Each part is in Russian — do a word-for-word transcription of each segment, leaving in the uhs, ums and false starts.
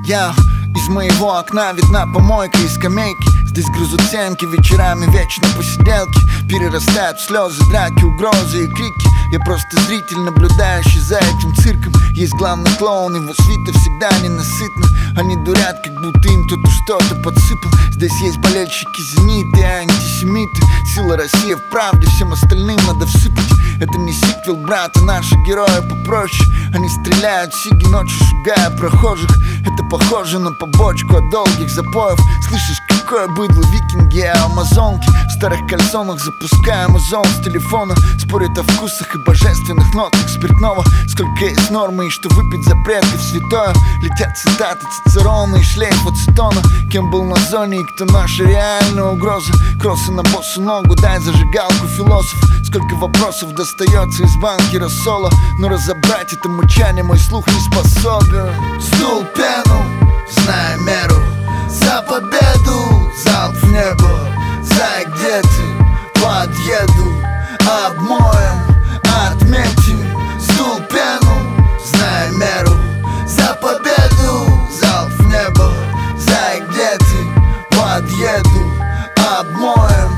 Я из моего окна видна помойка и скамейки. Здесь грызут стенки вечерами, вечно посиделки. Перерастают в слезы, драки, угрозы и крики. Я просто зритель, наблюдающий за этим цирком. Есть главный клоун, его свита всегда ненасытна. Они дурят, как будто им кто-то что-то подсыпал. Здесь есть болельщики «Зенита» и антисемиты. Сила России в правде, всем остальным надо всыпать. Это не сиквел, брат, а наши герои попроще. Они стреляют сиги ночью, шугая прохожих. Это похоже на побочку от долгих запоев. Слышишь, какое быдло, викинги и амазонки. В старых кальсонах запускаем озон с телефона. Спорят о вкусах и божественных нотах спиртного. Сколько есть нормы и что выпить за предков святое. Летят цитаты Цицерона и шлейф ацетона. Кем был на зоне и кто наша реальная угроза. Кроссы на босу ногу, дай зажигалку, философ. Сколько вопросов достается из банки рассола. Но разобрать это мычание мой слух не способен. Сдул пену, зная меру. За победу, залп в небо. Зай, где ты? Подъеду, обмоем, отметим. Сдул пену, зная меру. За победу, залп в небо. Зай, где ты? Подъеду, обмоем,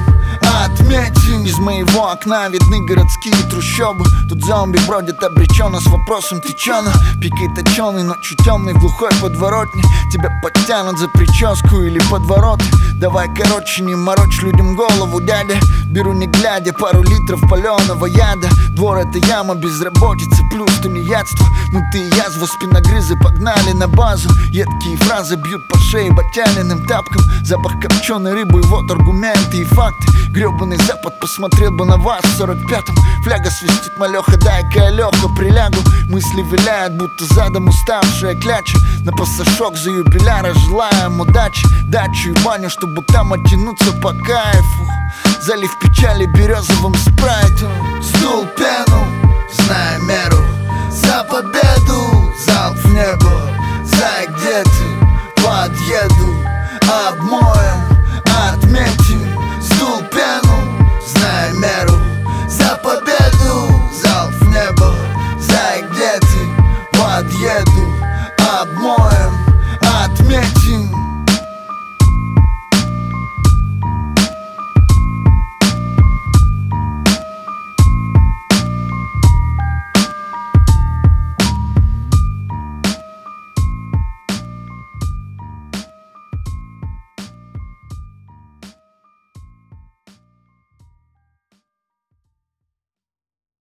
отметим. Из моего окна видны городские трущобы. Тут зомби бродят обреченно с вопросом «ты чё на?» Пикай точёный, ночью темный в глухой подворотне. Тебя подтянут за прическу или подвороты. Давай короче, не морочь людям голову, дядя. Беру не глядя пару литров палёного яда. Двор это яма, безработица плюс тунеядство. Ну ты и язва, спиногрызы погнали на базу. Едкие фразы бьют по шее ботяниным тапком. Запах копченой рыбы и вот аргументы и факты. Гребаный запад посмотрел бы на вас в сорок пятом. Фляга свистит, малёха, дай-ка я лёха прилягу. Мысли виляют, будто задом уставшая кляча. На пассажок за юбиляра желаем удачи. Дачу и баню, чтобы там оттянуться по кайфу. Залив печали березовым спрайтом. Сдул пену, зная меру. За победу, залп в небо. Зай, где ты? Подъеду,